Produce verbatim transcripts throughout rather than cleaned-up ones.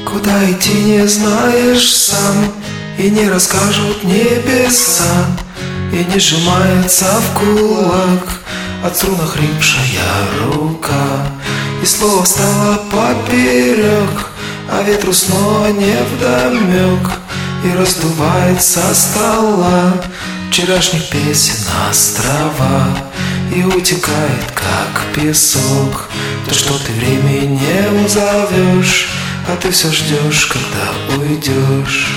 Куда идти не знаешь сам, и не расскажут небеса, и не сжимается в кулак от струн охрипшая рука. И слово стало поперек, а ветру снова невдомек, и раздувает со стола вчерашних песен острова, и утекает, как песок, то, что ты временем зовешь, а ты все ждешь, когда уйдешь.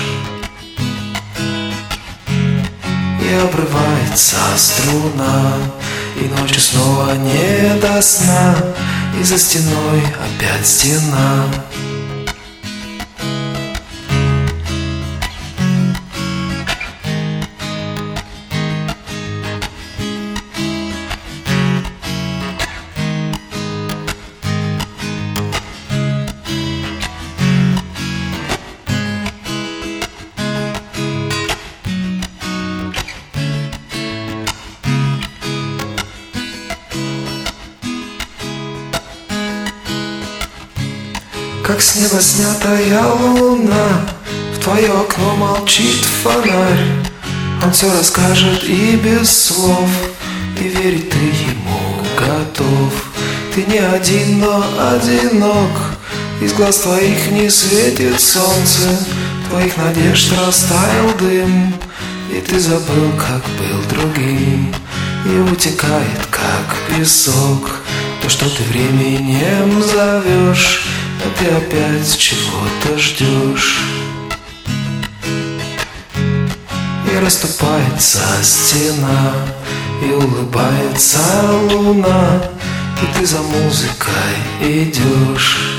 И обрывается струна, и ночью снова не до сна, и за стеной опять стена. Как с неба снятая луна, в твое окно молчит фонарь. Он все расскажет и без слов, и верить ты ему готов. Ты не один, но одинок, из глаз твоих не светит солнце, твоих надежд растаял дым, и ты забыл, как был другим. И утекает, как песок, то, что ты временем зовешь, а ты опять чего-то ждешь. И расступается стена, и улыбается луна, и ты за музыкой идешь.